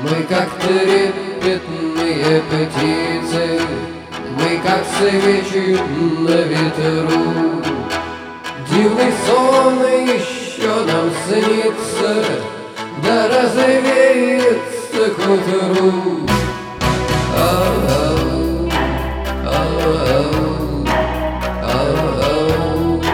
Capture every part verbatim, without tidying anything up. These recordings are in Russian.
Мы как трепетные птицы, мы как свечи на ветру. Дивный сон еще нам снится, да развеется к утру. Ау, ау, ау.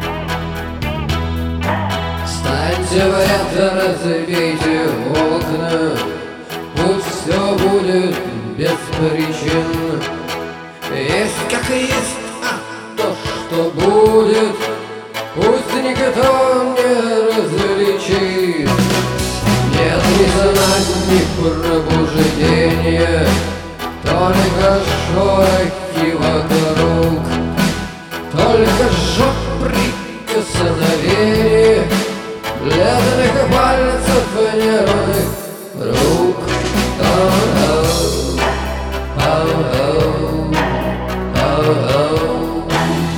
Встаньте в ряд, разбейте окна, пусть все будет без причин. Есть как есть, а то, что будет, пусть никто не различит. Нет ни знать, ни пробуждения, только шорохи вокруг, только жжет прикосновение бледных пальцев нервных рук. Ау, ау, ау.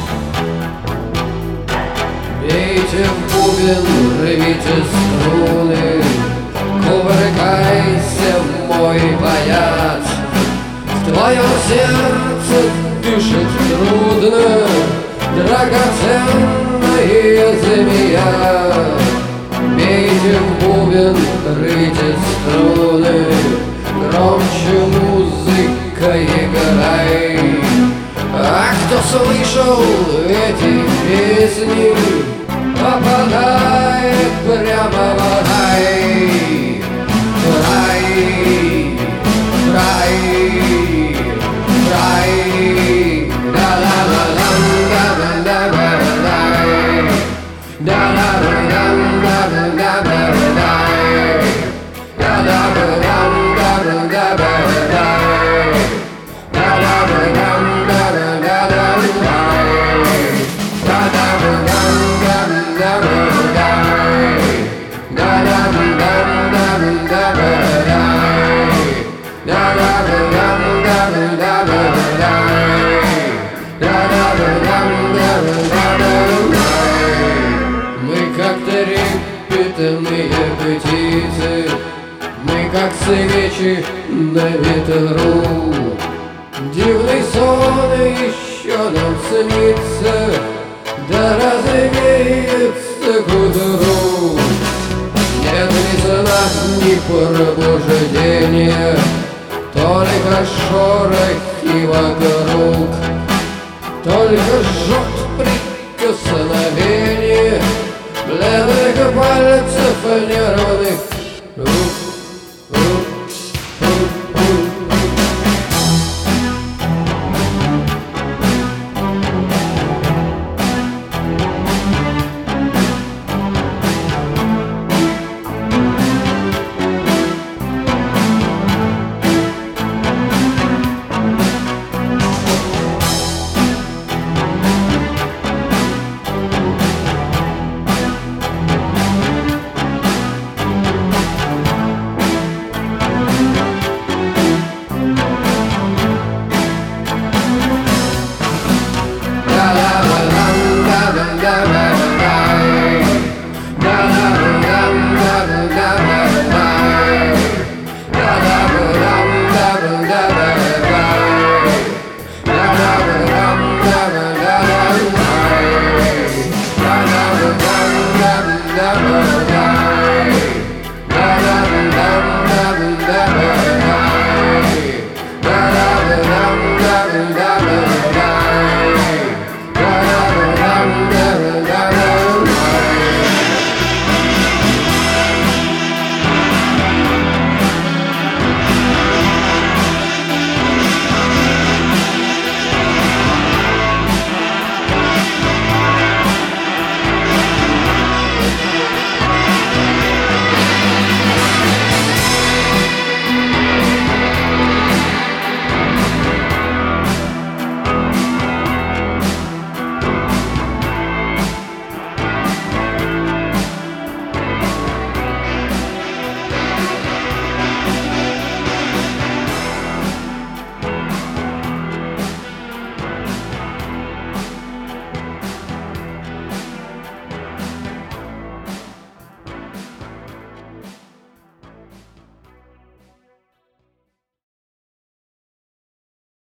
Бейте в бубен, рвите струны, кувыркайся, мой боец. В твоем сердце дышит трудно драгоценная змея. Бейте в бубен, рвите струны, громче музыка играй. А кто слышал эти песни, попадает прямо в рай. Рай, рай, рай. Мы как трепетные птицы, мы как свечи на ветру. Дивный сон еще нам снится, да развеется к утру. Нет ни знак, ни пробуждения, только шорохи вокруг, только жжет прикосновение бледных пальцев